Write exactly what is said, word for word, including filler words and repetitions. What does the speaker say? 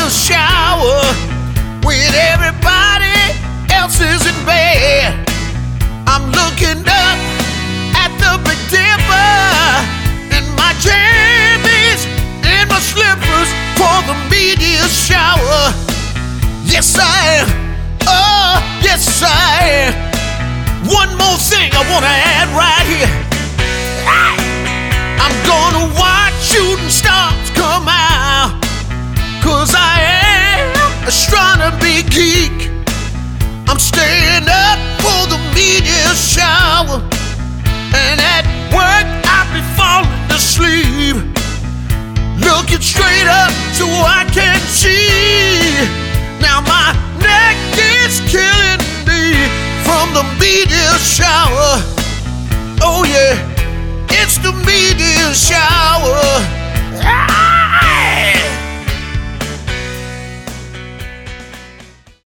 media shower when everybody else is in bed. I'm looking up at the Big Dipper in my jammies, in my slippers for the media shower. Yes, I am. Oh, yes, I am. One more thing I want to add right here. I'm gonna watch shooting stars come out, 'cause I am a astronomy geek. I'm staying up for the media shower, and at work I'll be falling asleep, looking straight up so I can see. Now my neck is killing me from the media shower. Oh yeah, it's the media